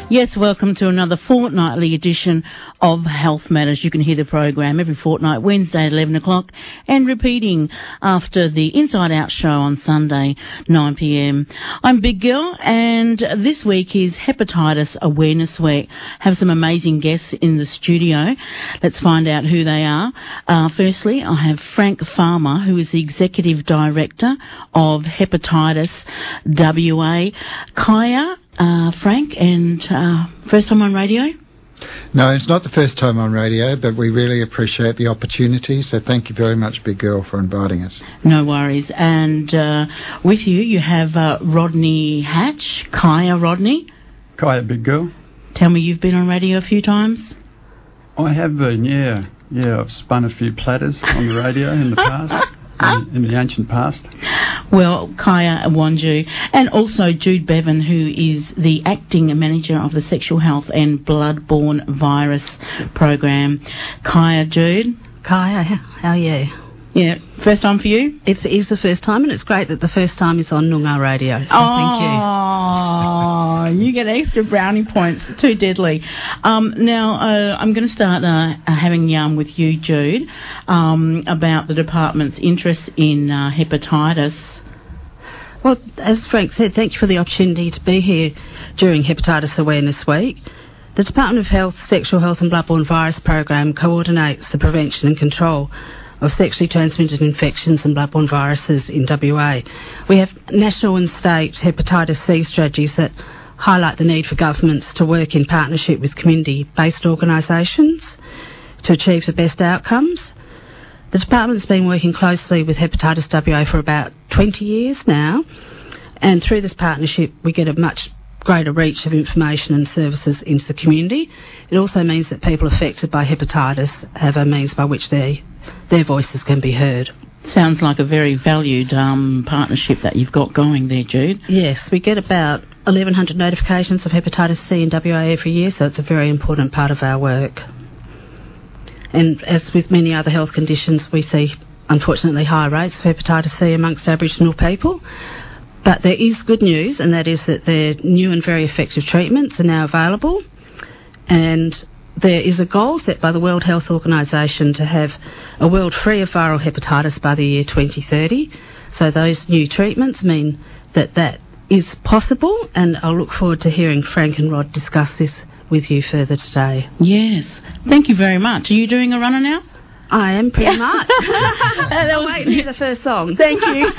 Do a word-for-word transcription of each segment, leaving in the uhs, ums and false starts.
Yes, welcome to another fortnightly edition of Health Matters. You can hear the program every fortnight, Wednesday at eleven o'clock, and repeating after the Inside Out show on Sunday, nine p.m. I'm Big Girl, and this week is Hepatitis Awareness Week. Have some amazing guests in the studio. Let's find out who they are. Uh, firstly, I have Frank Farmer, who is the Executive Director of Hepatitis W A. Kaya, Uh, Frank, and uh, first time on radio? No, it's not the first time on radio, but we really appreciate the opportunity, so thank you very much, Big Girl, for inviting us. No worries. And uh, with you, you have uh, Rodney Hatch. Kaya, Rodney. Kaya, Big Girl. Tell me, you've been on radio a few times? I have been, yeah. Yeah, I've spun a few platters on the radio in the past. In, in the ancient past. Well, Kaya Wanju, and also Jude Bevan, who is the acting manager of the Sexual Health and Bloodborne Virus Program. Kaya, Jude. Kaya, how are you? Yeah, first time for you? It is the first time, and it's great that the first time is on Noongar Radio. So oh, thank you. Oh, you get extra brownie points. Too deadly. Um, now, uh, I'm going to start uh, having a yarn with you, Jude, um, about the department's interest in uh, hepatitis. Well, as Frank said, thank you for the opportunity to be here during Hepatitis Awareness Week. The Department of Health, Sexual Health and Bloodborne Virus Program coordinates the prevention and control of sexually transmitted infections and bloodborne viruses in W A. We have national and state hepatitis C strategies that highlight the need for governments to work in partnership with community-based organisations to achieve the best outcomes. The department's been working closely with Hepatitis W A for about twenty years now, and through this partnership we get a much greater reach of information and services into the community. It also means that people affected by hepatitis have a means by which they their voices can be heard. Sounds like a very valued um, partnership that you've got going there, Jude. Yes, we get about eleven hundred notifications of hepatitis C in W A every year, so it's a very important part of our work. And as with many other health conditions, we see, unfortunately, high rates of hepatitis C amongst Aboriginal people. But there is good news, and that is that their new and very effective treatments are now available, and there is a goal set by the World Health Organisation to have a world free of viral hepatitis by the year twenty thirty. So those new treatments mean that that is possible, and I'll look forward to hearing Frank and Rod discuss this with you further today. Yes. Thank you very much. Are you doing a runner now? I am pretty much. that was wait to hear the first song. Thank you.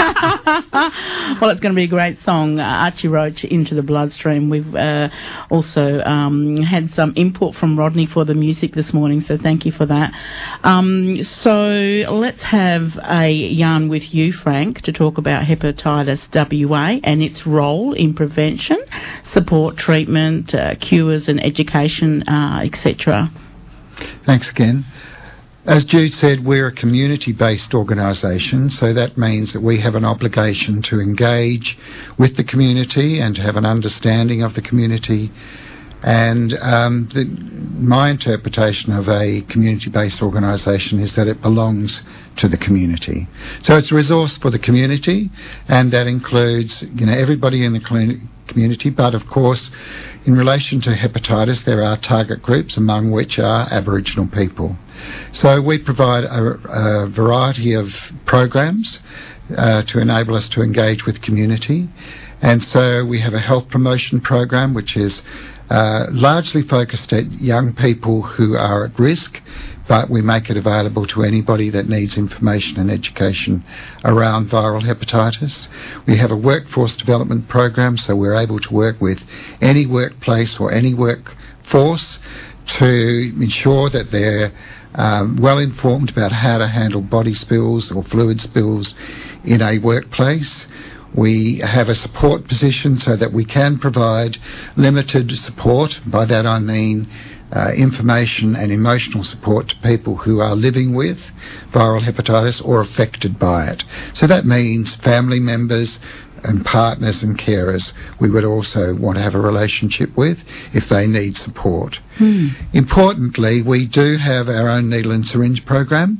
Well, it's going to be a great song, uh, Archie Roach, Into the Bloodstream. We've uh, also um, had some input from Rodney for the music this morning, so thank you for that. Um, so let's have a yarn with you, Frank, to talk about hepatitis W A and its role in prevention, support, treatment, uh, cures and education, uh, et cetera. Thanks again. As Jude said, we're a community-based organisation, so that means that we have an obligation to engage with the community and to have an understanding of the community. And um, the, my interpretation of a community-based organisation is that it belongs to the community. So it's a resource for the community, and that includes, you know, everybody in the cl- community, but of course, in relation to hepatitis, there are target groups, among which are Aboriginal people. So we provide a, a variety of programs uh, to enable us to engage with community. And so we have a health promotion program, which is uh, largely focused at young people who are at risk, but we make it available to anybody that needs information and education around viral hepatitis. We have a workforce development program, so we're able to work with any workplace or any workforce to ensure that they're um, well informed about how to handle body spills or fluid spills in a workplace. We have a support position so that we can provide limited support. By that I mean uh, information and emotional support to people who are living with viral hepatitis or affected by it. So that means family members and partners and carers we would also want to have a relationship with if they need support. Hmm. Importantly, we do have our own needle and syringe program.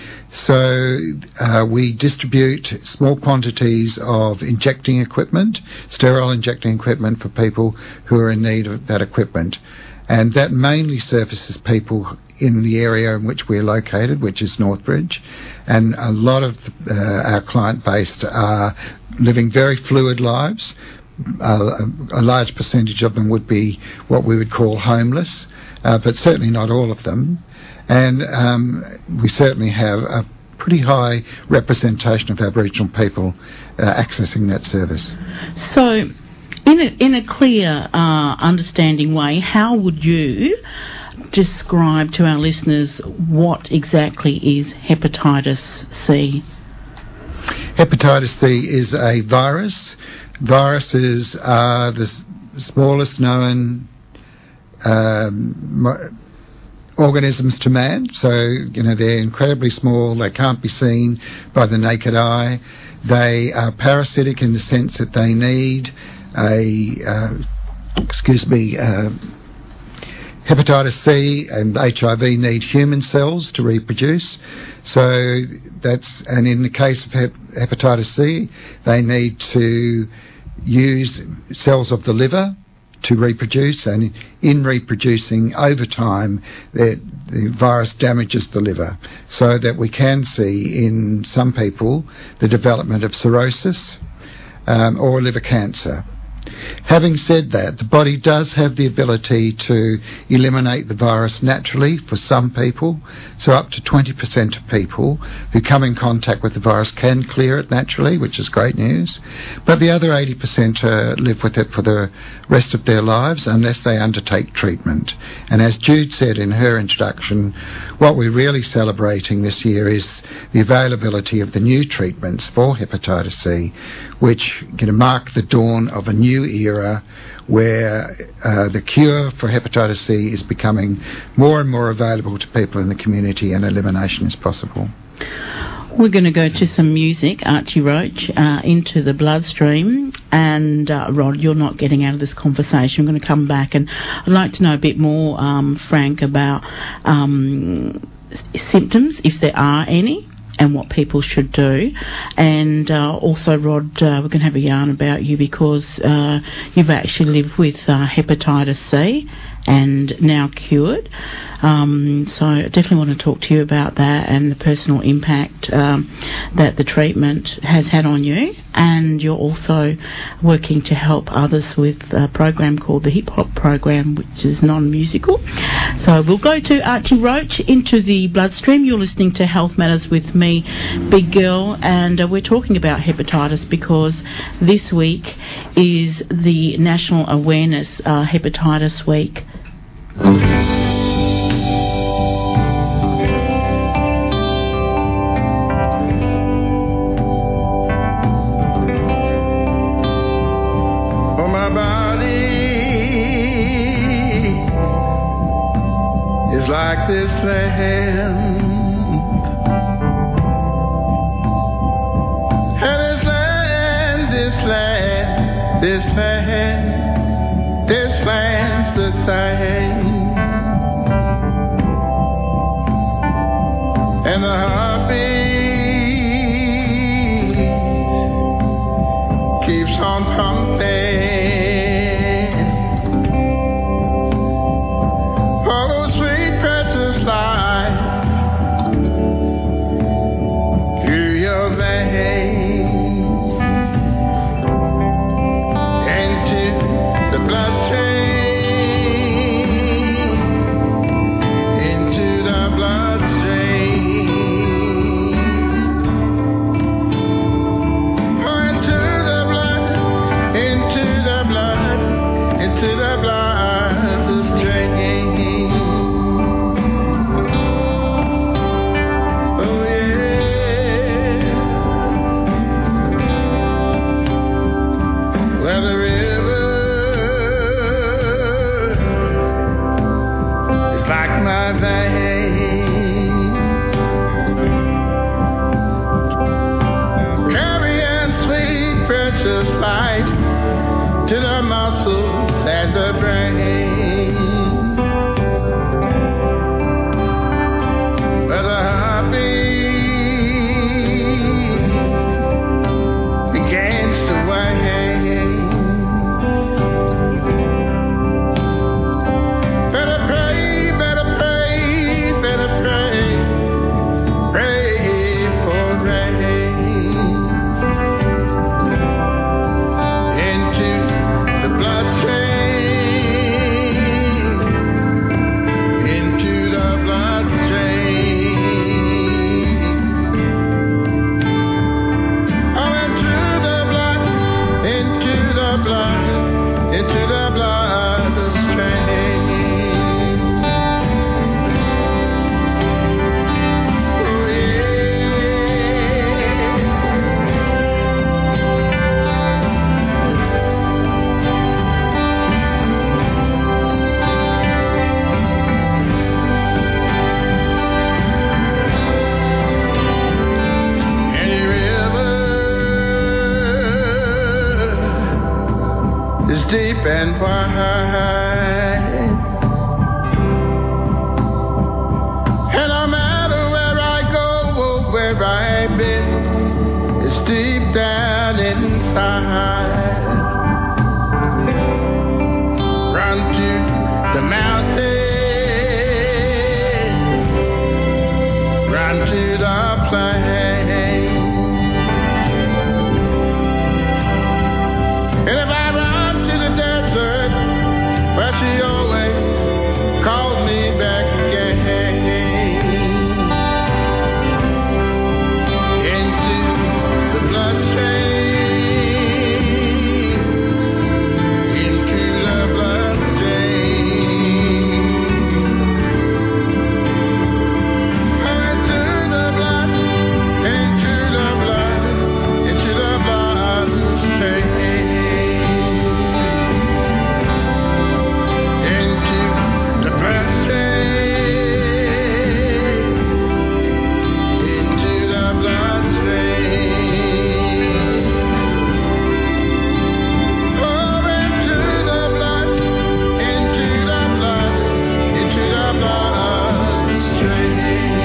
So uh, we distribute small quantities of injecting equipment, sterile injecting equipment for people who are in need of that equipment. And that mainly services people in the area in which we're located, which is Northbridge. And a lot of uh, our client base are living very fluid lives. Uh, a, a large percentage of them would be what we would call homeless, uh, but certainly not all of them. And um, we certainly have a pretty high representation of Aboriginal people uh, accessing that service. So, in a, in a clear, uh, understanding way, how would you describe to our listeners what exactly is hepatitis C? Hepatitis C is a virus. Viruses are the s- smallest known um, organisms to man, so you know they're incredibly small. They can't be seen by the naked eye. They are parasitic in the sense that they need a uh, excuse me uh, hepatitis C and H I V need human cells to reproduce. So that's, and in the case of hep- hepatitis C, they need to use cells of the liver to reproduce, and in reproducing over time the, the virus damages the liver, so that we can see in some people the development of cirrhosis um, or liver cancer. Having said that, the body does have the ability to eliminate the virus naturally for some people, so up to twenty percent of people who come in contact with the virus can clear it naturally, which is great news, but the other eighty percent uh, live with it for the rest of their lives unless they undertake treatment. And as Jude said in her introduction, what we're really celebrating this year is the availability of the new treatments for hepatitis C, which going to mark the dawn of a new era where uh, the cure for hepatitis C is becoming more and more available to people in the community, and elimination is possible. We're going to go to some music, Archie Roach, uh, Into the Bloodstream. And uh, Rod, you're not getting out of this conversation. I'm going to come back, and I'd like to know a bit more, um, Frank, about um, s- symptoms, if there are any, and what people should do. And uh, also, Rod, uh, we're going to have a yarn about you because uh, you've actually lived with uh, hepatitis C and now cured. Um, so I definitely want to talk to you about that and the personal impact um, that the treatment has had on you. And you're also working to help others with a program called the Hip Hop Program, which is non-musical. So we'll go to Archie Roach, Into the Bloodstream. You're listening to Health Matters with me, Big Girl, and uh, we're talking about hepatitis because this week is the National Awareness uh, Hepatitis Week. Like this land, and this land, this land, this land, this land's the same, and the heartbeat keeps on pumping. Oh, sweet precious life through your veins into the bloodstream, into the bloodstream, oh, into the blood, into and white. And no matter where I go or where I've been, it's deep down inside. Run to the mountain, run to the plain. And if I run to the desert, well, she always calls me back again. Into the bloodstream, into the bloodstream. Oh, into the blood, into the blood, into the bloodstream. Into the bloodstream, into the bloodstream. Oh, into the blood, into the blood, into the bloodstream.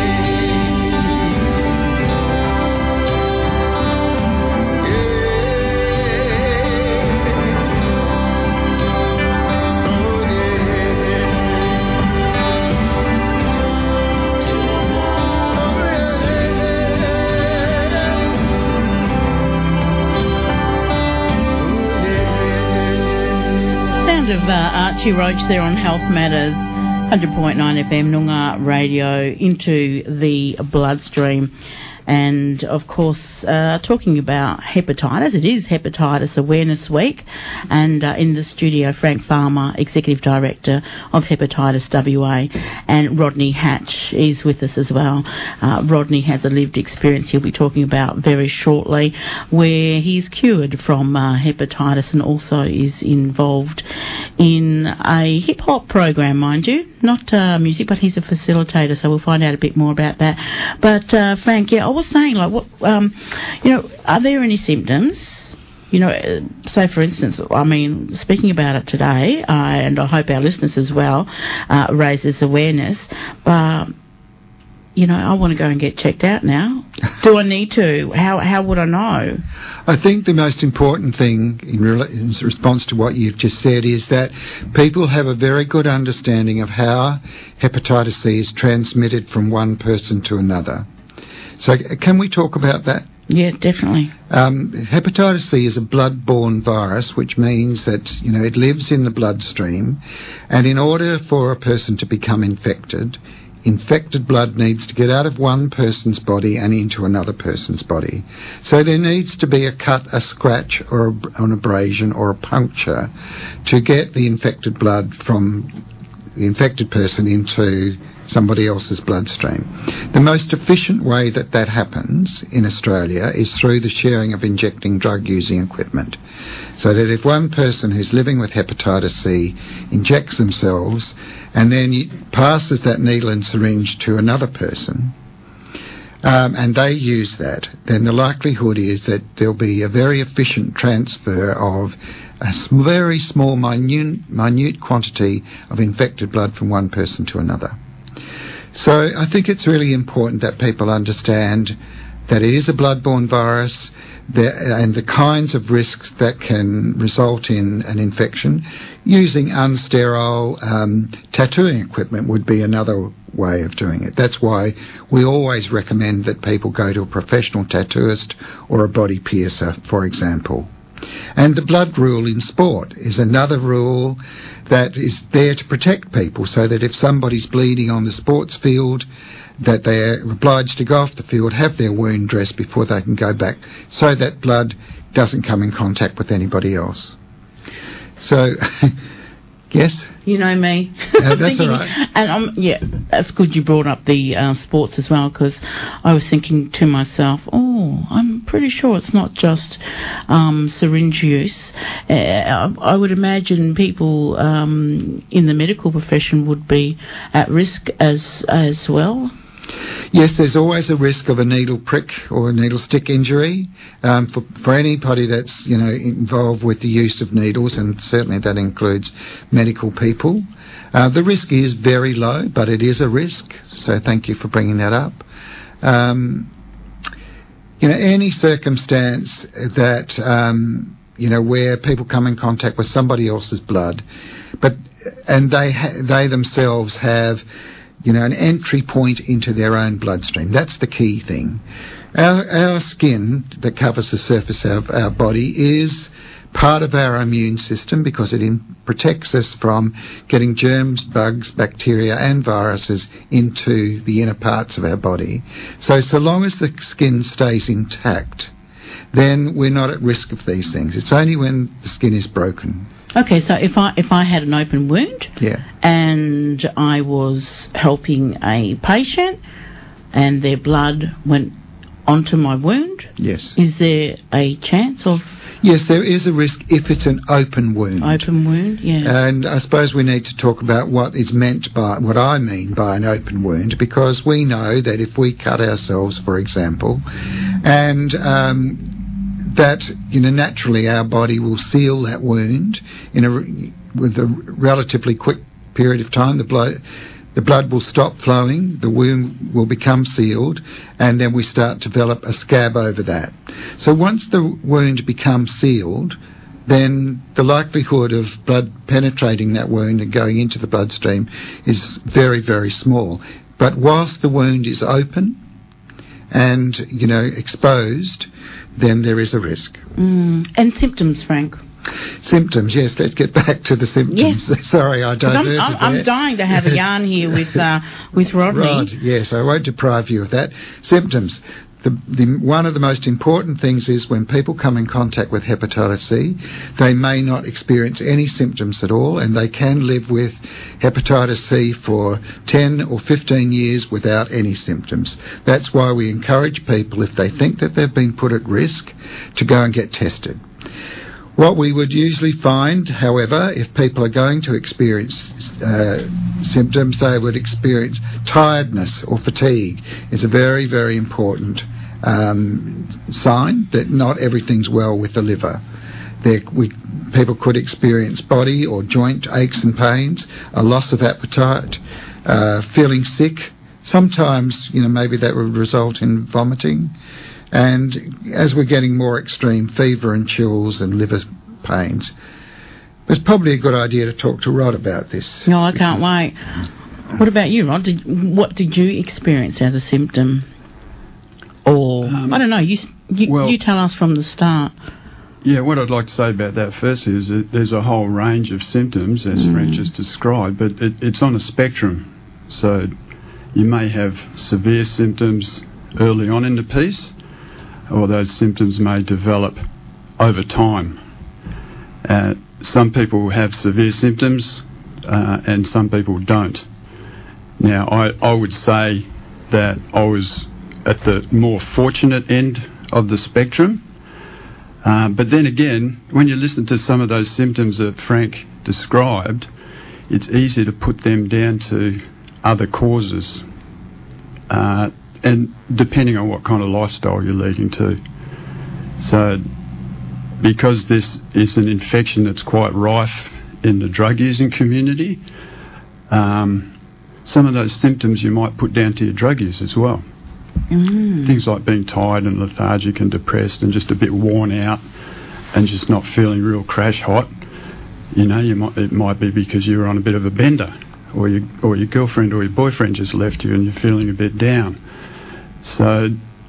Sound of uh, Archie Roach there on Health Matters, one hundred point nine F M, Noongar Radio, into the bloodstream. And, of course, uh, talking about hepatitis, it is Hepatitis Awareness Week. And uh, in the studio, Frank Farmer, Executive Director of Hepatitis W A, and Rodney Hatch is with us as well. Uh, Rodney has a lived experience he'll be talking about very shortly, where he's cured from uh, hepatitis and also is involved in a hip-hop program, mind you. Not uh, music, but he's a facilitator, so we'll find out a bit more about that. But, uh, Frank, yeah, I was saying, like, what, um, you know, are there any symptoms? You know, uh, say, for instance, I mean, speaking about it today, uh, and I hope our listeners as well, uh, raises awareness, but, you know, I want to go and get checked out now. Do I need to? How how would I know? I think the most important thing in, re- in response to what you've just said is that people have a very good understanding of how hepatitis C is transmitted from one person to another. So can we talk about that? Yeah, definitely. Um, hepatitis C is a blood-borne virus, which means that, you know, it lives in the bloodstream, and in order for a person to become infected, infected blood needs to get out of one person's body and into another person's body. So there needs to be a cut, a scratch, or a, an abrasion or a puncture to get the infected blood from the infected person into somebody else's bloodstream. The most efficient way that that happens in Australia is through the sharing of injecting drug-using equipment. So that if one person who's living with hepatitis C injects themselves and then passes that needle and syringe to another person, um, and they use that, then the likelihood is that there'll be a very efficient transfer of a sm- very small, minute, minute quantity of infected blood from one person to another. So I think it's really important that people understand that it is a blood-borne virus that, and the kinds of risks that can result in an infection. Using unsterile um, tattooing equipment would be another way of doing it. That's why we always recommend that people go to a professional tattooist or a body piercer, for example. And the blood rule in sport is another rule that is there to protect people, so that if somebody's bleeding on the sports field, that they're obliged to go off the field, have their wound dressed before they can go back, so that blood doesn't come in contact with anybody else. So, yes? You know me. Uh, that's all right. And um, yeah, that's good you brought up the uh, sports as well, because I was thinking to myself, oh, I'm pretty sure it's not just um, syringe use. Uh, I would imagine people um, in the medical profession would be at risk as as well. Yes, there's always a risk of a needle prick or a needle stick injury um, for, for anybody that's, you know, involved with the use of needles, and certainly that includes medical people. Uh, the risk is very low, but it is a risk, so thank you for bringing that up. Um, you know, any circumstance that, um, you know, where people come in contact with somebody else's blood, but and they ha- they themselves have, you know, an entry point into their own bloodstream. That's the key thing. Our, our skin that covers the surface of our body is part of our immune system because it in, protects us from getting germs, bugs, bacteria and viruses into the inner parts of our body. So, so long as the skin stays intact, then we're not at risk of these things. It's only when the skin is broken. Okay, so if I if I had an open wound, yeah, and I was helping a patient, and their blood went onto my wound, yes, is there a chance of? Yes, there is a risk if it's an open wound. Open wound, yeah. And I suppose we need to talk about what is meant by, what I mean by an open wound, because we know that if we cut ourselves, for example, and um, that, you know, naturally our body will seal that wound in a, with a relatively quick period of time. The blood... The blood will stop flowing, the wound will become sealed, and then we start to develop a scab over that. So once the wound becomes sealed, then the likelihood of blood penetrating that wound and going into the bloodstream is very, very small. But whilst the wound is open and, you know, exposed, then there is a risk. Mm. And symptoms, Frank? Symptoms, yes, let's get back to the symptoms. Yes. Sorry, I diverted I'm, I'm, I'm dying to have a yarn here with uh, with Rodney. Right, yes, I won't deprive you of that. Symptoms. The, the, one of the most important things is when people come in contact with hepatitis C, they may not experience any symptoms at all, and they can live with hepatitis C for ten or fifteen years without any symptoms. That's why we encourage people, if they think that they've been put at risk, to go and get tested. What we would usually find, however, if people are going to experience uh, symptoms, they would experience tiredness or fatigue. Is a very, very important um, sign that not everything's well with the liver. There, we, people could experience body or joint aches and pains, a loss of appetite, uh, feeling sick. Sometimes, you know, maybe that would result in vomiting. And as we're getting more extreme, fever and chills and liver pains. It's probably a good idea to talk to Rod about this. No, I can't wait. What about you, Rod? Did, what did you experience as a symptom? Or, um, I don't know, you, you, well, you tell us from the start. Yeah, what I'd like to say about that first is that there's a whole range of symptoms, as mm. Frank just described, but it, it's on a spectrum. So you may have severe symptoms early on in the piece, or those symptoms may develop over time. Uh, some people have severe symptoms uh, and some people don't. Now, I, I would say that I was at the more fortunate end of the spectrum. Uh, but then again, when you listen to some of those symptoms that Frank described, it's easy to put them down to other causes. Uh, and depending on what kind of lifestyle you're leading to. So, because this is an infection that's quite rife in the drug-using community, um, some of those symptoms you might put down to your drug use as well. Mm. Things like being tired and lethargic and depressed and just a bit worn out and just not feeling real crash hot. You know, you might, it might be because you're on a bit of a bender, or your, or your girlfriend or your boyfriend just left you and you're feeling a bit down. So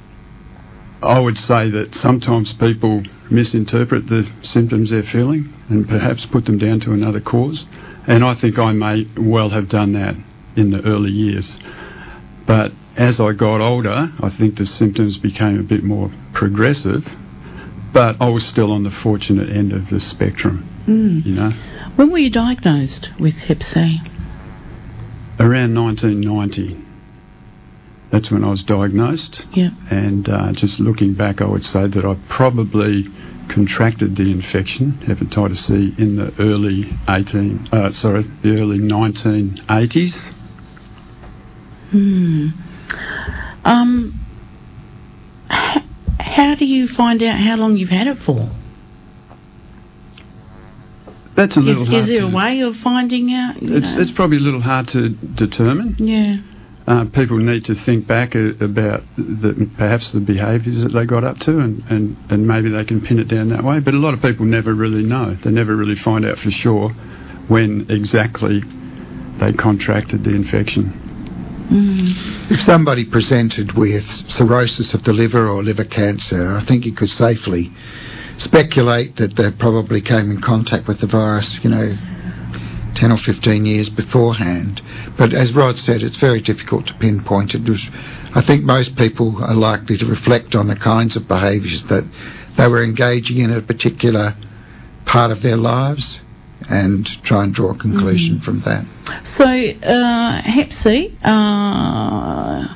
I would say that sometimes people misinterpret the symptoms they're feeling and perhaps put them down to another cause. And I think I may well have done that in the early years. But as I got older, I think the symptoms became a bit more progressive, but I was still on the fortunate end of the spectrum, mm. you know. When were you diagnosed with hep C? Around nineteen ninety. That's when I was diagnosed. Yeah. And uh, just looking back, I would say that I probably contracted the infection, hepatitis C, in the early eighteen. Uh, sorry, the early nineteen eighties. Hmm. Um, h- how do you find out how long you've had it for? That's a little is, hard Is there to, a way of finding out? You it's, know? it's probably a little hard to determine. Yeah. Uh, people need to think back a, about the, perhaps the behaviours that they got up to, and, and, and maybe they can pin it down that way. But a lot of people never really know. They never really find out for sure when exactly they contracted the infection. Mm. If somebody presented with cirrhosis of the liver or liver cancer, I think you could safely speculate that they probably came in contact with the virus, you know, ten or fifteen years beforehand. But as Rod said, it's very difficult to pinpoint it. I think most people are likely to reflect on the kinds of behaviours that they were engaging in at a particular part of their lives and try and draw a conclusion mm-hmm. from that. So, uh, Hep C uh,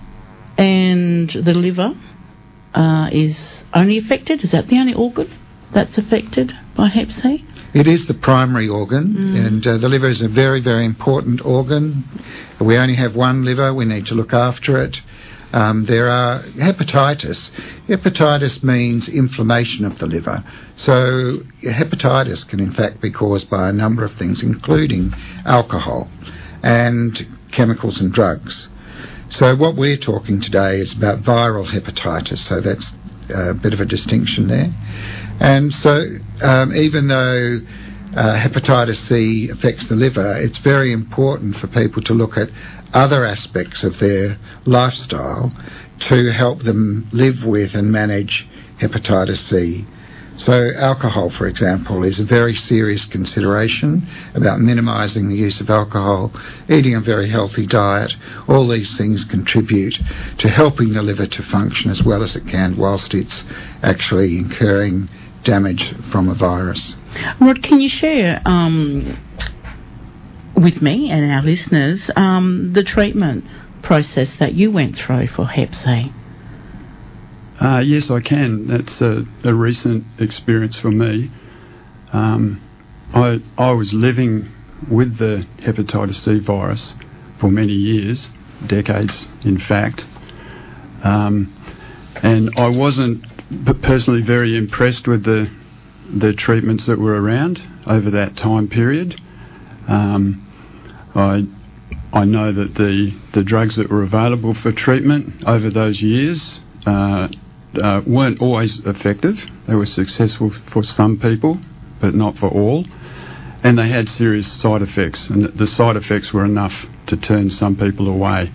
and the liver uh, is only affected? Is that the only organ that's affected by Hep C? It is the primary organ, mm. and uh, the liver is a very, very important organ. We only have one liver. We need to look after it. Um, there are hepatitis. Hepatitis means inflammation of the liver. So hepatitis can in fact be caused by a number of things, including alcohol and chemicals and drugs. So what we're talking today is about viral hepatitis, so that's a bit of a distinction there. And so um, even though uh, hepatitis C affects the liver, it's very important for people to look at other aspects of their lifestyle to help them live with and manage hepatitis C. So alcohol, for example, is a very serious consideration about minimising the use of alcohol, eating a very healthy diet. All these things contribute to helping the liver to function as well as it can whilst it's actually incurring damage from a virus. Rod, can you share um, with me and our listeners um, the treatment process that you went through for Hep C? Uh, yes, I can. That's a, a recent experience for me. Um, I, I was living with the hepatitis C virus for many years, decades in fact, um, and I wasn't p- personally very impressed with the the treatments that were around over that time period. Um, I I know that the, the drugs that were available for treatment over those years uh, Uh, weren't always effective. They were successful for some people, but not for all. And they had serious side effects, and the side effects were enough to turn some people away.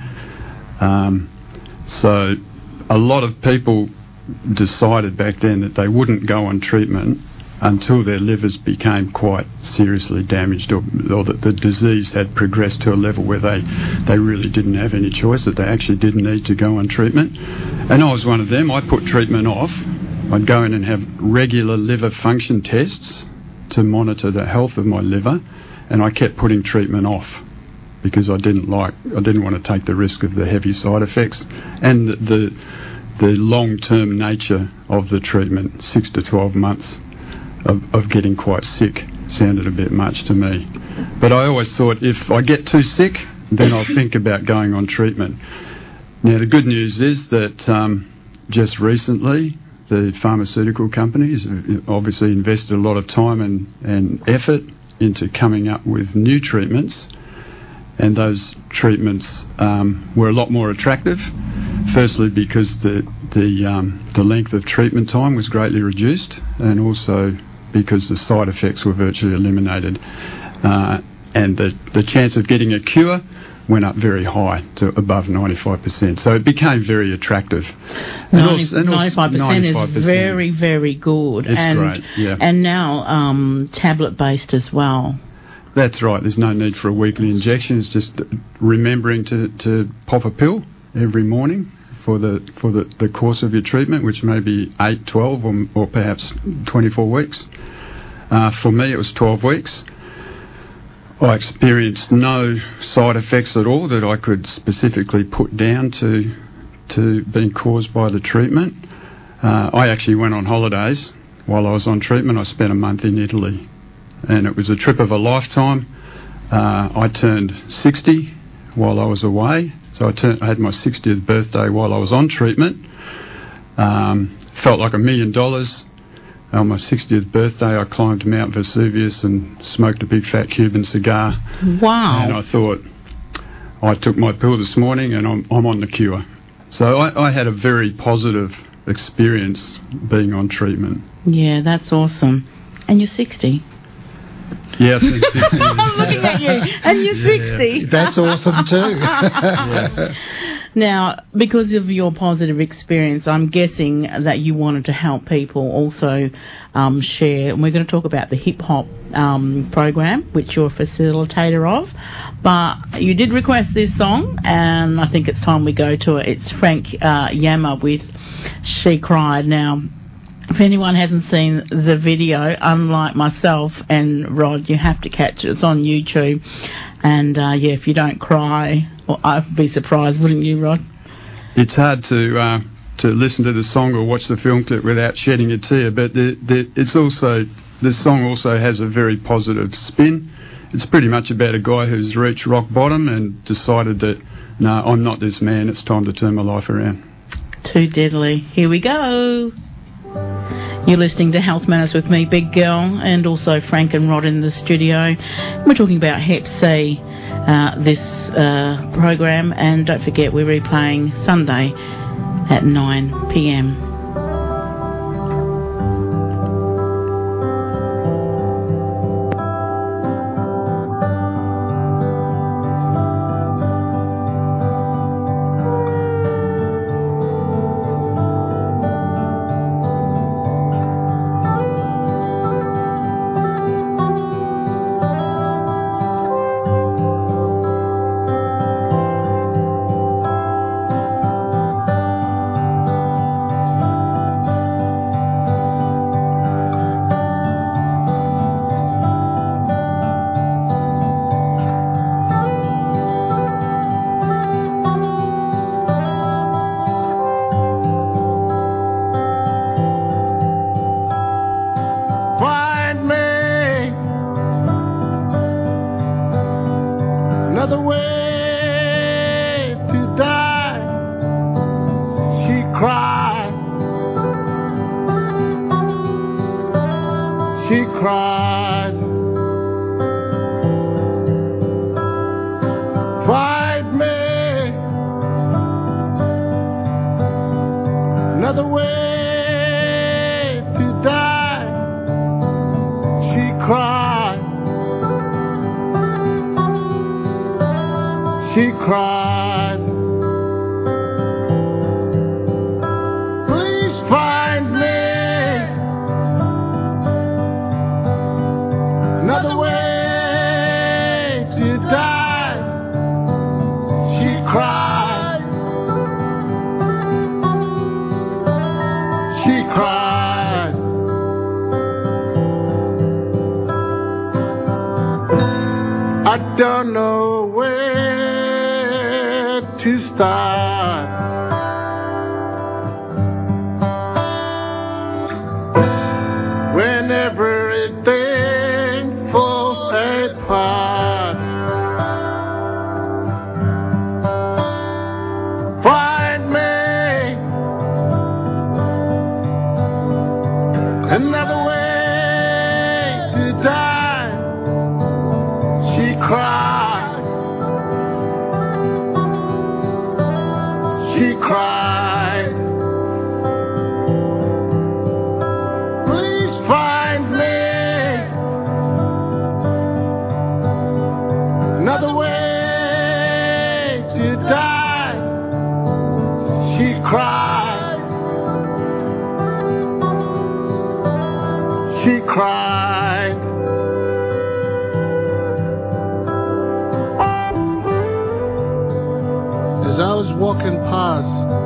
Um, so a lot of people decided back then that they wouldn't go on treatment until their livers became quite seriously damaged, or, or that the disease had progressed to a level where they, they really didn't have any choice, that they actually didn't need to go on treatment. And I was one of them. I put treatment off. I'd go in and have regular liver function tests to monitor the health of my liver, and I kept putting treatment off because I didn't like, I didn't want to take the risk of the heavy side effects and the the, the long-term nature of the treatment, six to twelve months. Of, of getting quite sick sounded a bit much to me. But I always thought if I get too sick, then I'll think about going on treatment. Now, the good news is that um, just recently the pharmaceutical companies have obviously invested a lot of time and, and effort into coming up with new treatments, and those treatments um, were a lot more attractive. Firstly, because the the um, the length of treatment time was greatly reduced, and also because the side effects were virtually eliminated, uh, and the the chance of getting a cure went up very high to above ninety-five percent. So it became very attractive. ninety-five percent is very, very good. It's and, great, yeah. And now um, tablet-based as well. That's right. There's no need for a weekly injection. It's just remembering to, to pop a pill every morning for the for the, the course of your treatment, which may be eight, twelve, or, or perhaps twenty-four weeks. Uh, for me, it was twelve weeks. I experienced no side effects at all that I could specifically put down to to being caused by the treatment. Uh, I actually went on holidays while I was on treatment. I spent a month in Italy, and it was a trip of a lifetime. Uh, I turned sixty while I was away, So I, turned, I had my sixtieth birthday while I was on treatment. Um, felt like a million dollars. On my sixtieth birthday, I climbed Mount Vesuvius and smoked a big fat Cuban cigar. Wow. And I thought, I took my pill this morning and I'm, I'm on the cure. So I, I had a very positive experience being on treatment. Yeah, that's awesome. And you're sixty. Yeah, I think sixty. I'm looking at you, and you're Yeah. sixty. That's awesome too. Yeah. Now, because of your positive experience, I'm guessing that you wanted to help people also um, share, and we're going to talk about the hip hop um, program, which you're a facilitator of. But you did request this song, and I think it's time we go to it. It's Frank uh, Yammer with She Cried. Now, if anyone hasn't seen the video, unlike myself and Rod, you have to catch it. It's on YouTube. And, uh, yeah, if you don't cry, well, I'd be surprised, wouldn't you, Rod? It's hard to uh, to listen to the song or watch the film clip without shedding a tear, but the, the, it's also, the song also has a very positive spin. It's pretty much about a guy who's reached rock bottom and decided that, no, I'm not this man, it's time to turn my life around. Too deadly. Here we go. You're listening to Health Matters with me, Big Girl, and also Frank and Rod in the studio. We're talking about Hep C, uh, this uh, program, and don't forget we're replaying Sunday at nine p.m. Another way to die. She cried. She cried. Find me another way to die. She cried. She cried. Please find me another way to die. She cried. She cried. I don't know where to start. When everything falls apart, find me another way to die. She cried. She cried. Please find me another way to die. She cried. She cried. As I was walking past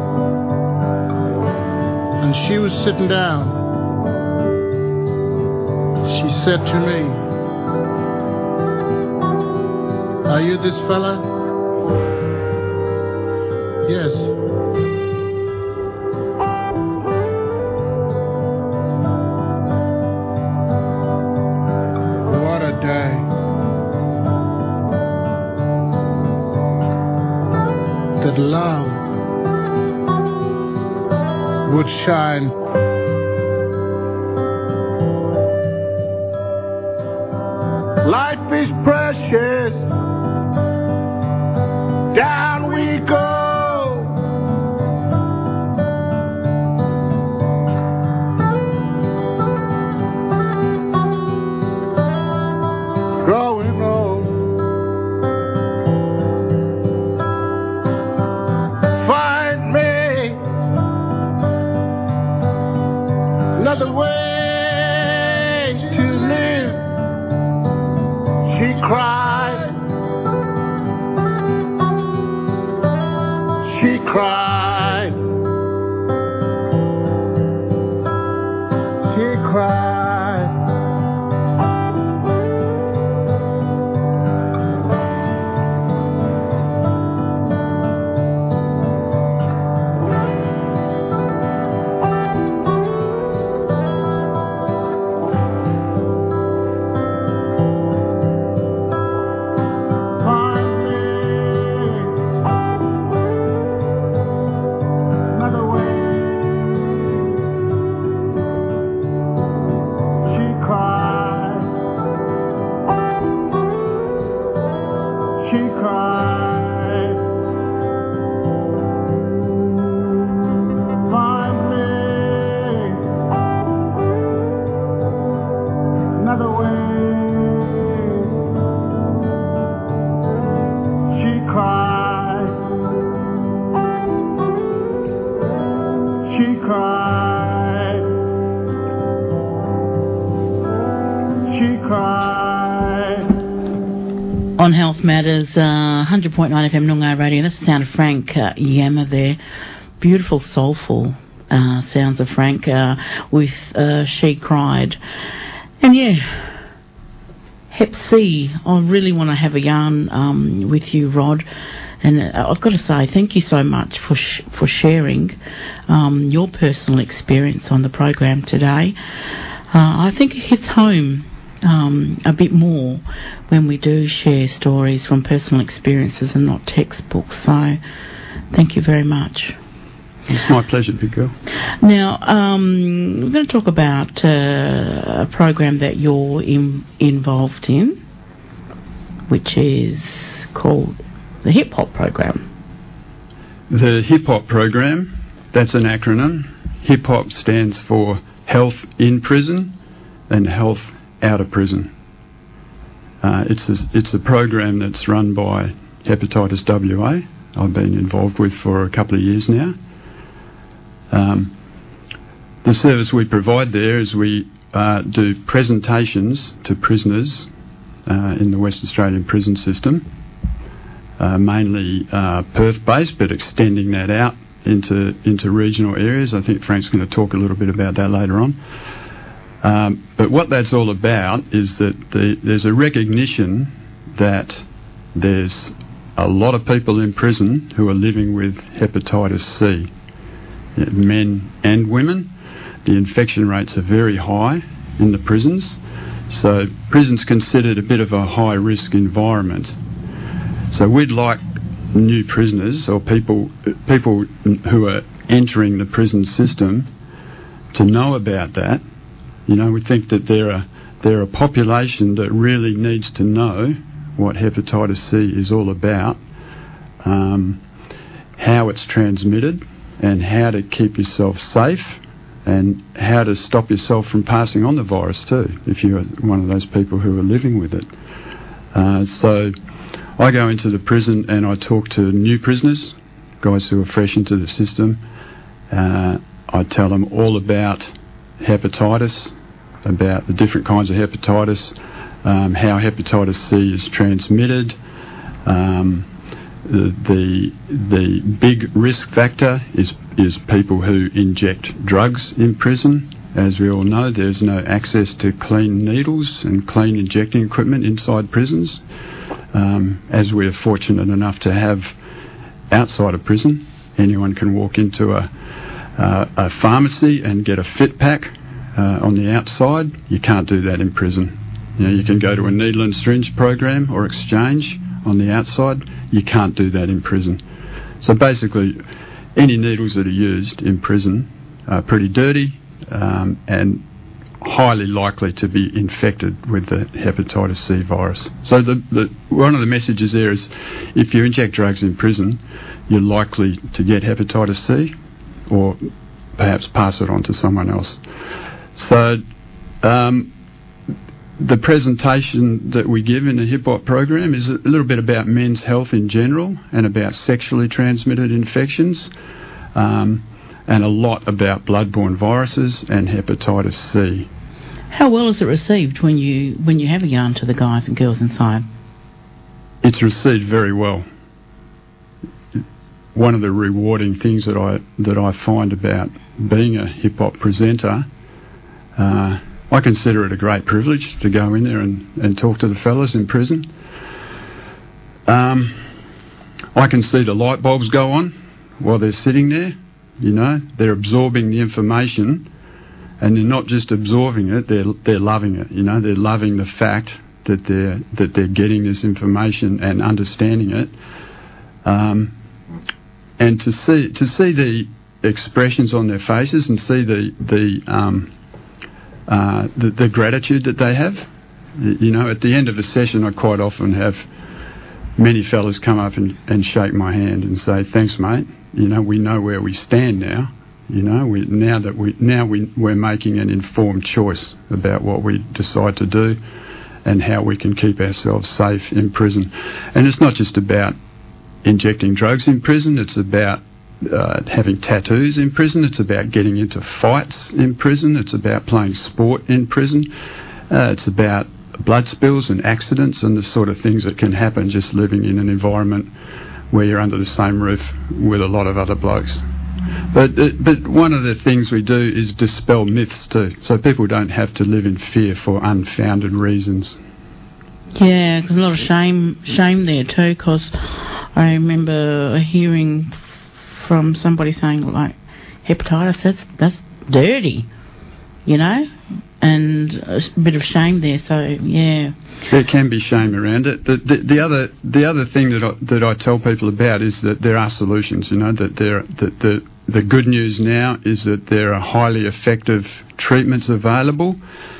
and she was sitting down, she said to me, "Are you this fella?" "Yes." What a day. would shine. Life is precious. Down we go. Growing old. Find me another way to live. She cried. She cried. She cried. On Health Matters, uh, one hundred point nine F M Noongar Radio. That's the sound of Frank uh, Yammer there. Beautiful, soulful uh, sounds of Frank uh, with uh, She Cried. And yeah, Hep C, I really want to have a yarn um, with you, Rod. And uh, I've got to say, thank you so much for sh- for sharing um, your personal experience on the program today. Uh, I think it hits home Um, a bit more when we do share stories from personal experiences and not textbooks. So thank you very much. It's my pleasure, big girl. Now, um, we're going to talk about uh, a program that you're in, involved in, which is called the Hip Hop Program. The Hip Hop Program, that's an acronym. Hip Hop stands for Health in Prison and Health Out of Prison. Uh, it's a, it's a program that's run by Hepatitis W A. I've been involved with for a couple of years now. Um, the service we provide there is we uh, do presentations to prisoners uh, in the West Australian prison system, uh, mainly uh, Perth-based, but extending that out into into regional areas. I think Frank's going to talk a little bit about that later on. Um, but what that's all about is that the, there's a recognition that there's a lot of people in prison who are living with hepatitis C, men and women. The infection rates are very high in the prisons, so prison's considered a bit of a high-risk environment. So we'd like new prisoners or people people who are entering the prison system to know about that. You know, we think that they're a, they're a population that really needs to know what hepatitis C is all about, um, how it's transmitted, and how to keep yourself safe, and how to stop yourself from passing on the virus too, if you're one of those people who are living with it. Uh, so I go into the prison and I talk to new prisoners, guys who are fresh into the system. Uh, I tell them all about hepatitis, about the different kinds of hepatitis, um, how hepatitis C is transmitted. Um, the, the the big risk factor is is people who inject drugs in prison. As we all know, there's no access to clean needles and clean injecting equipment inside prisons, um, as we're fortunate enough to have outside of prison. Anyone can walk into a Uh, a pharmacy and get a fit pack uh, on the outside. You can't do that in prison. You know, you can go to a needle and syringe program or exchange on the outside. You can't do that in prison. So basically, any needles that are used in prison uh, pretty dirty, um, and highly likely to be infected with the hepatitis C virus. So the, the one of the messages there is, if you inject drugs in prison, you're likely to get hepatitis C, or perhaps pass it on to someone else. So um, the presentation that we give in the HIPOP program is a little bit about men's health in general and about sexually transmitted infections, um, and a lot about bloodborne viruses and hepatitis C. How well is it received when you when you have a yarn to the guys and girls inside? It's received very well. One of the rewarding things that I that I find about being a hip-hop presenter, uh, I consider it a great privilege to go in there and, and talk to the fellas in prison. Um, I can see the light bulbs go on while they're sitting there. You know, they're absorbing the information, and they're not just absorbing it; they're they're loving it. You know, they're loving the fact that they're that they're getting this information and understanding it. Um, and to see to see the expressions on their faces and see the the um, uh, the, the gratitude that they have. You know, at the end of a session, I quite often have many fellas come up and, and shake my hand and say, "Thanks, mate. You know, we know where we stand now. You know, we now that we now we we're making an informed choice about what we decide to do and how we can keep ourselves safe in prison." And it's not just about injecting drugs in prison. It's about uh, having tattoos in prison. It's about getting into fights in prison. It's about playing sport in prison. Uh, it's about blood spills and accidents and the sort of things that can happen just living in an environment where you're under the same roof with a lot of other blokes. But uh, but one of the things we do is dispel myths too, so people don't have to live in fear for unfounded reasons. Yeah, there's a lot of shame shame there too, because I remember hearing from somebody saying, like, hepatitis, that's, that's dirty, you know, and a bit of shame there, so yeah. There can be shame around it. The, the, the other the other thing that I, that I tell people about is that there are solutions, you know, that there that the the good news now is that there are highly effective treatments available.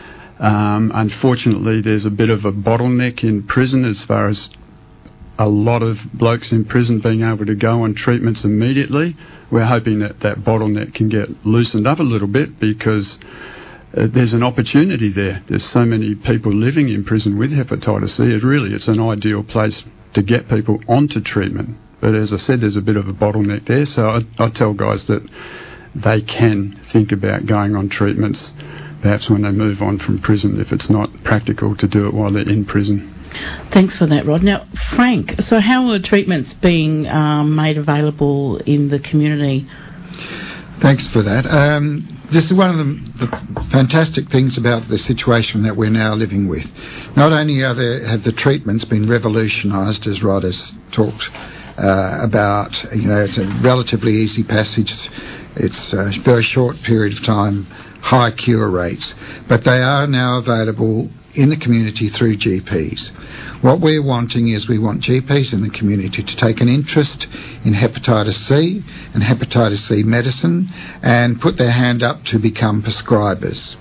Um, unfortunately, there's a bit of a bottleneck in prison as far as a lot of blokes in prison being able to go on treatments immediately. We're hoping that that bottleneck can get loosened up a little bit, because uh, there's an opportunity there. There's so many people living in prison with hepatitis C. It really, it's an ideal place to get people onto treatment. But as I said, there's a bit of a bottleneck there. So I, I tell guys that they can think about going on treatments, perhaps when they move on from prison, if it's not practical to do it while they're in prison. Thanks for that, Rod. Now, Frank, so how are treatments being um, made available in the community? Thanks for that. Um, this is one of the, the fantastic things about the situation that we're now living with. Not only are there, have the treatments been revolutionised, as Rod has talked uh, about, you know, it's a relatively easy passage. It's a very short period of time, high cure rates, but they are now available in the community through G Ps. What we're wanting is we want G Ps in the community to take an interest in hepatitis C and hepatitis C medicine and put their hand up to become prescribers.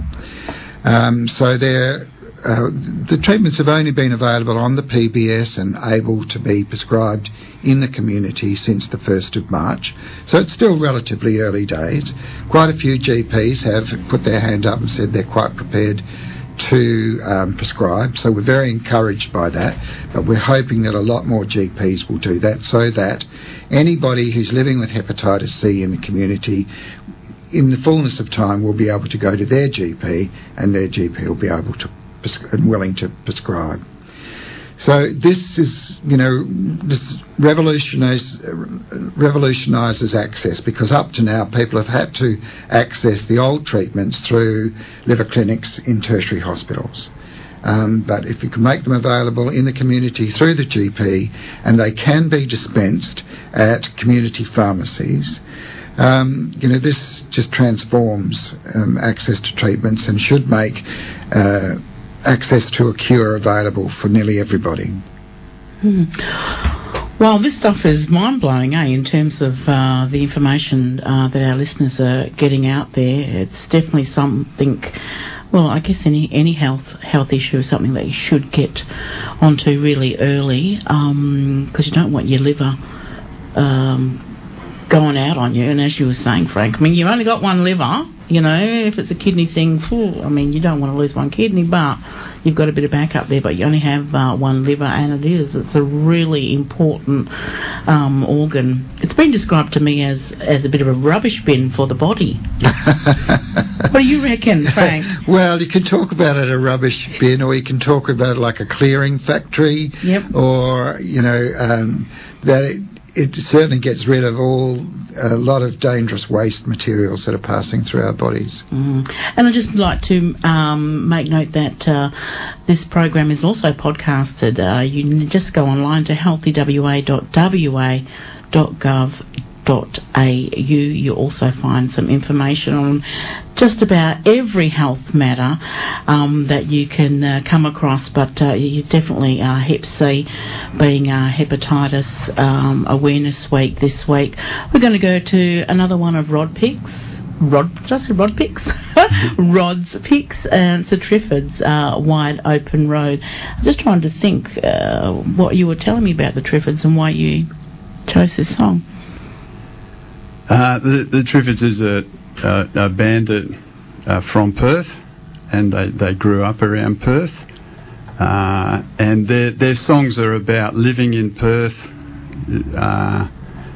Um, so they're Uh, the treatments have only been available on the P B S and able to be prescribed in the community since the first of March. So it's still relatively early days. Quite a few G Ps have put their hand up and said they're quite prepared to um, prescribe. So we're very encouraged by that. But we're hoping that a lot more G Ps will do that, so that anybody who's living with hepatitis C in the community, in the fullness of time, will be able to go to their G P, and their G P will be able to and willing to prescribe. So this is, you know, this revolutionize, revolutionises access, because up to now people have had to access the old treatments through liver clinics in tertiary hospitals. Um, but if we can make them available in the community through the G P, and they can be dispensed at community pharmacies, Um, you know, this just transforms um, access to treatments and should make uh, access to a cure available for nearly everybody. Hmm. Well, this stuff is mind-blowing, eh, in terms of uh, the information uh, that our listeners are getting out there. It's definitely something, well, I guess any any health health issue is something that you should get onto really early, because um, you don't want your liver um, going out on you. And as you were saying, Frank, I mean, you've only got one liver. You know, if it's a kidney thing, phew, I mean, you don't want to lose one kidney, but you've got a bit of backup there, but you only have uh, one liver, and it is. It's a really important um, organ. It's been described to me as, as a bit of a rubbish bin for the body. What do you reckon, Frank? Well, you can talk about it a rubbish bin, or you can talk about it like a clearing factory, yep. or, you know, um, that it, it certainly gets rid of all a lot of dangerous waste materials that are passing through our bodies. Mm. And I'd just like to um, make note that uh, this program is also podcasted. Uh, you can just go online to healthy w a dot w a dot gov dot a u. You'll also find some information on just about every health matter um, that you can uh, come across, but uh, you definitely uh, Hep C being uh, Hepatitis um, Awareness Week this week. We're going to go to another one of Rod Picks. Rod, did I say Rod Picks? Rod's Picks, and Sir Trifford's uh, Wide Open Road. I'm just trying to think uh, what you were telling me about the Triffords and why you chose this song. Uh, the, the Triffords is a, a, a band that, uh, from Perth, and they, they grew up around Perth. Uh, and their, their songs are about living in Perth uh, uh,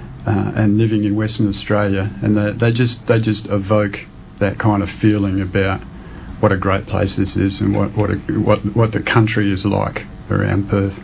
and living in Western Australia, and they, they just they just evoke that kind of feeling about what a great place this is and what what a, what, what the country is like around Perth.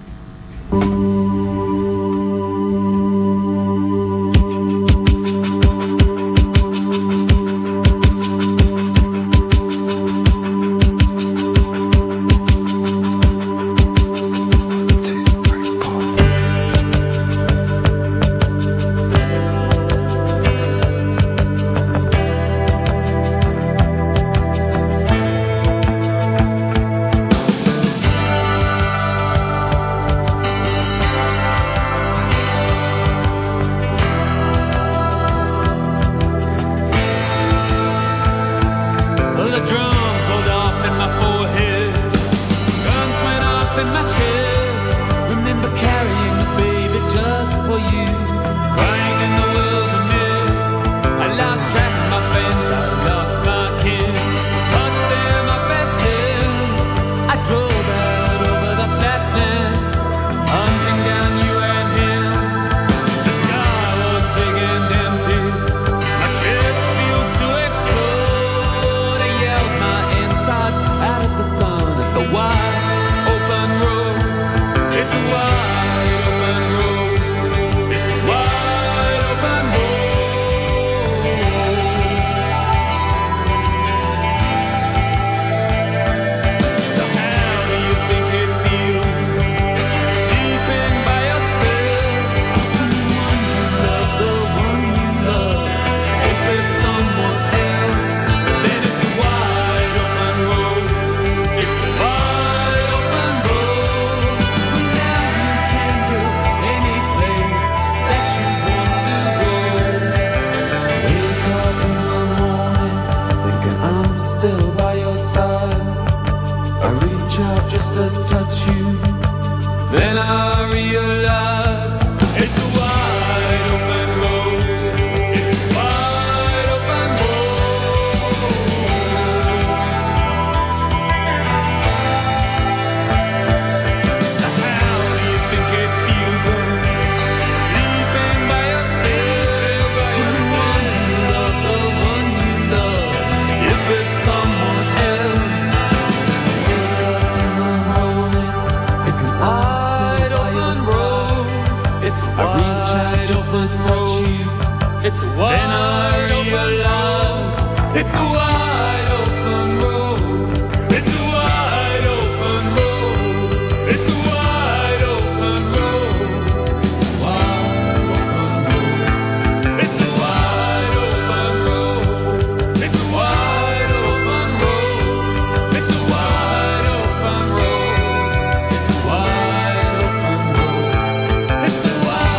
It's a wide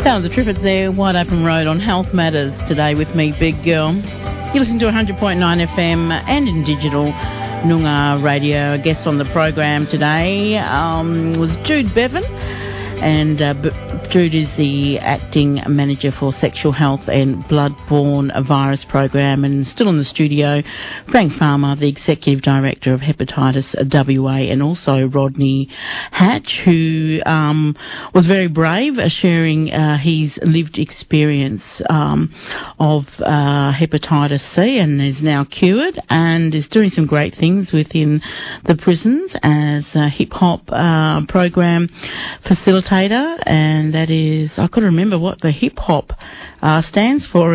Sound of the Triffids there, Wide Open Road on Health Matters today with me, Big Girl. You're listening to one hundred point nine F M and in digital, Noongar Radio. A guest on the program today um, was Jude Bevan, and uh, B- Jude is the Acting Manager for Sexual Health and Bloodborne Virus Program, and still in the studio, Frank Farmer, the Executive Director of Hepatitis W A, and also Rodney Hatch, who um, was very brave, uh, sharing uh, his lived experience um, of uh, hepatitis C, and is now cured and is doing some great things within the prisons as a hip-hop uh, program facilitator, and that is, I couldn't remember what the hip-hop uh, stands for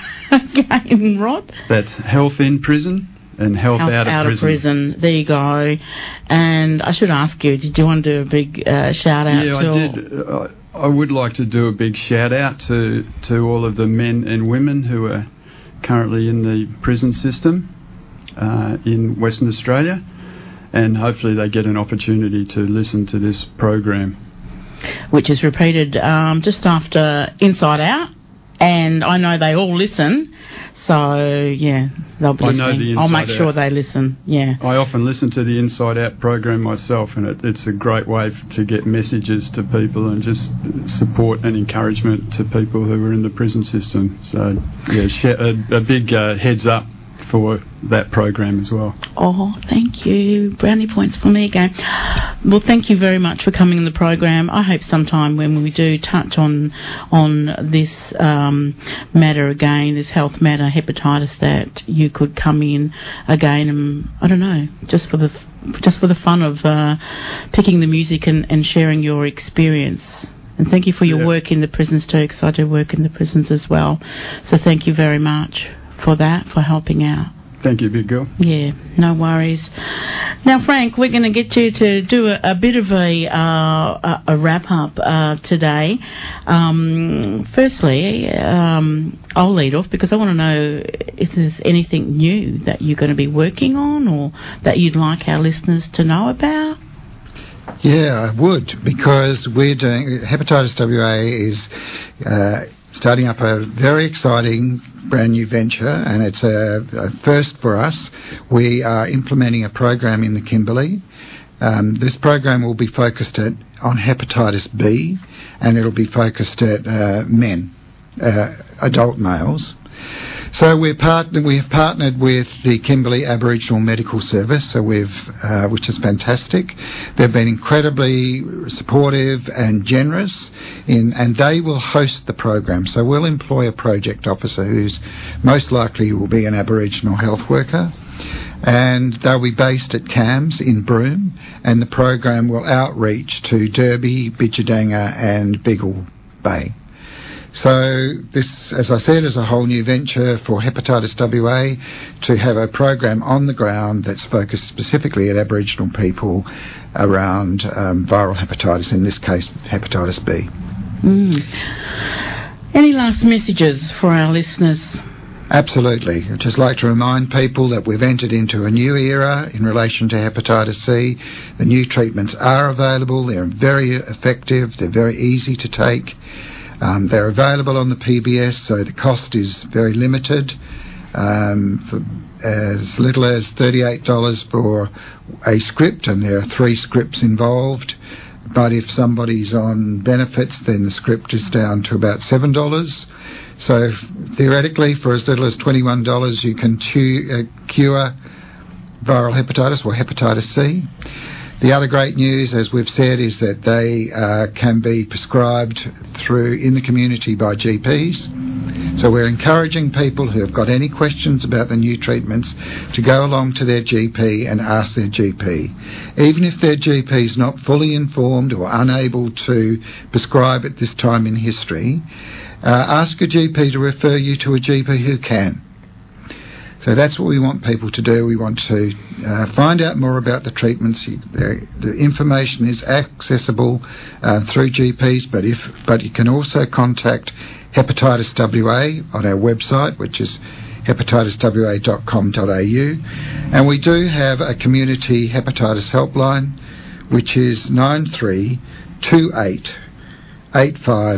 again, Rod. That's Health in Prison and Health, health out, of, out prison. of Prison. There you go. And I should ask you, did you want to do a big uh, shout-out? Yeah, to I did. Uh, I would like to do a big shout-out to, to all of the men and women who are currently in the prison system uh, in Western Australia, and hopefully they get an opportunity to listen to this program, which is repeated um, just after Inside Out, and I know they all listen, so yeah, they'll be I listening. know the Inside I'll make Out. sure they listen, yeah. I often listen to the Inside Out program myself, and it, it's a great way f- to get messages to people and just support and encouragement to people who are in the prison system. So yeah, sh- a, a big uh, heads up for that program as well. Oh, thank you. Brownie points for me again. Well, thank you very much for coming on the program. I hope sometime when we do touch on on this um, matter again, this health matter, hepatitis, that you could come in again and, I don't know, just for the just for the fun of uh, picking the music and, and sharing your experience. And thank you for your yeah. work work in the prisons too, because I do work in the prisons as well. So thank you very much for that, for helping out. Thank you, Big Girl. Yeah, no worries. Now, Frank, we're going to get you to do a, a bit of a, uh, a, a wrap-up uh, today. Um, firstly, um, I'll lead off because I want to know if there's anything new that you're going to be working on or that you'd like our listeners to know about. Yeah, I would, because we're doing, Hepatitis W A is uh, starting up a very exciting brand new venture, and it's a, a first for us. We are implementing a program in the Kimberley. Um, this program will be focused at, on hepatitis B, and it'll be focused at uh, men, uh, adult males. So we're partnered, we have partnered with the Kimberley Aboriginal Medical Service, so we've, uh, which is fantastic. They've been incredibly supportive and generous, in, and they will host the program. So we'll employ a project officer who's most likely will be an Aboriginal health worker, and they'll be based at CAMS in Broome, and the program will outreach to Derby, Bidjadanga and Beagle Bay. So this, as I said, is a whole new venture for Hepatitis W A to have a program on the ground that's focused specifically at Aboriginal people around um, viral hepatitis, in this case hepatitis B. Mm. Any last messages for our listeners? Absolutely. I'd just like to remind people that we've entered into a new era in relation to hepatitis C. The new treatments are available. They're very effective. They're very easy to take. Um, they're available on the P B S, so the cost is very limited, um, for as little as thirty-eight dollars for a script, and there are three scripts involved. But if somebody's on benefits, then the script is down to about seven dollars. So theoretically, for as little as twenty-one dollars, you can tu- uh, cure viral hepatitis or hepatitis C. The other great news, as we've said, is that they uh, can be prescribed through in the community by G Ps. So we're encouraging people who have got any questions about the new treatments to go along to their G P and ask their G P. Even if their G P is not fully informed or unable to prescribe at this time in history, uh, ask a G P to refer you to a G P who can. So that's what we want people to do. We want to uh, find out more about the treatments. You, the, the information is accessible uh, through G Ps, but if but you can also contact Hepatitis W A on our website, which is hepatitis w a dot com dot a u, and we do have a community hepatitis helpline, which is nine three two eight eight five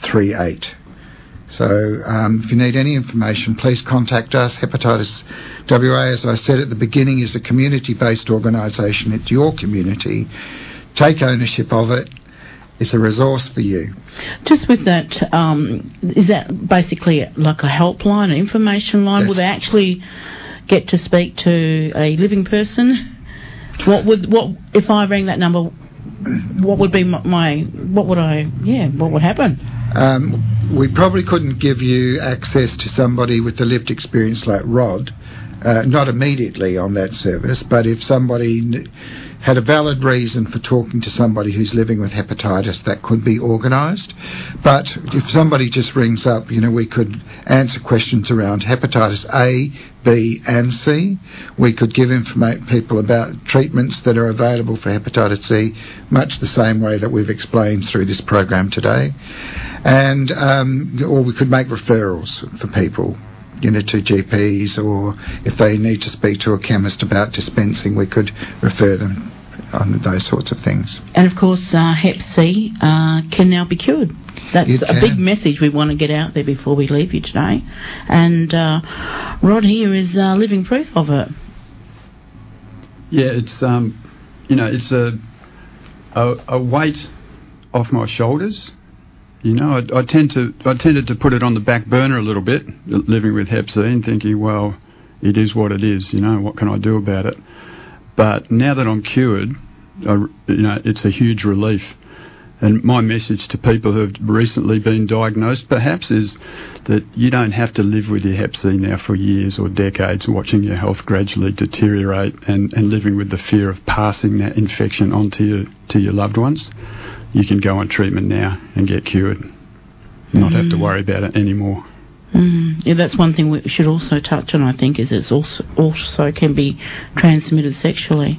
three eight. So um, if you need any information, please contact us. Hepatitis W A, as I said at the beginning, is a community-based organisation. It's your community. Take ownership of it. It's a resource for you. Just with that, um, is that basically like a helpline, an information line? Will they actually get to speak to a living person? What would what if I rang that number? What would be my, my what would I yeah what would happen? Um, we probably couldn't give you access to somebody with a lived experience like Rod, uh, not immediately on that service, but if somebody n- had a valid reason for talking to somebody who's living with hepatitis, that could be organised. But if somebody just rings up, you know, we could answer questions around hepatitis A, B and C. We could give informa- people about treatments that are available for hepatitis C, much the same way that we've explained through this program today. And um, or we could make referrals for people, you know, to G Ps, or if they need to speak to a chemist about dispensing, we could refer them on those sorts of things. And of course, uh, Hep C uh, can now be cured. That's It a can. big message we want to get out there before we leave you today. And uh, Rod here is uh, living proof of it. Yeah, it's um, you know, it's a a, a weight off my shoulders. You know, I, I tend to I tended to put it on the back burner a little bit, living with Hep C, and thinking, well, it is what it is. You know, what can I do about it? But now that I'm cured, I, you know, it's a huge relief. And my message to people who have recently been diagnosed, perhaps, is that you don't have to live with your Hep C now for years or decades, watching your health gradually deteriorate and, and living with the fear of passing that infection on to your, to your loved ones. You can go on treatment now and get cured, not mm. have to worry about it anymore. Mm. Yeah, that's one thing we should also touch on, I think, is it's also also can be transmitted sexually.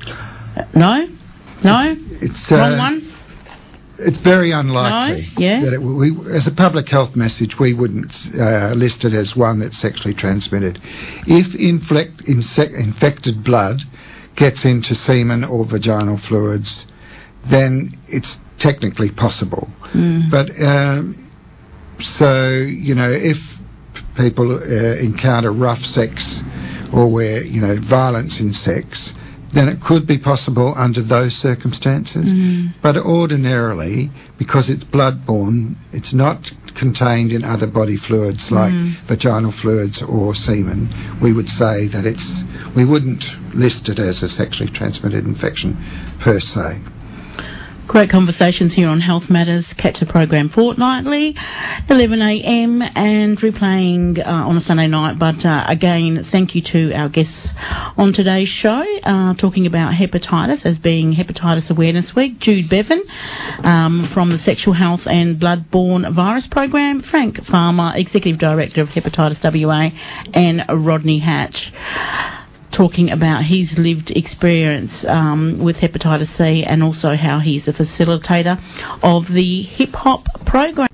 No? No? It's, Wrong uh, one? It's very unlikely. No? Yeah? That it, we, as a public health message, we wouldn't uh, list it as one that's sexually transmitted. If inflect, insec- infected blood gets into semen or vaginal fluids, then it's technically possible. Mm. But um, so, you know, if people uh, encounter rough sex or where, you know, violence in sex, then it could be possible under those circumstances. Mm. But ordinarily, because it's blood-borne, it's not contained in other body fluids like mm. vaginal fluids or semen. We would say that it's, we wouldn't list it as a sexually transmitted infection per se. Great conversations here on Health Matters. Catch the program fortnightly, eleven a m and replaying uh, on a Sunday night. But uh, again, thank you to our guests on today's show, uh, talking about hepatitis as being Hepatitis Awareness Week. Jude Bevan um, from the Sexual Health and Blood-Borne Virus Program, Frank Farmer, Executive Director of Hepatitis W A, and Rodney Hatch, talking about his lived experience um, with hepatitis C and also how he's a facilitator of the hip hop program.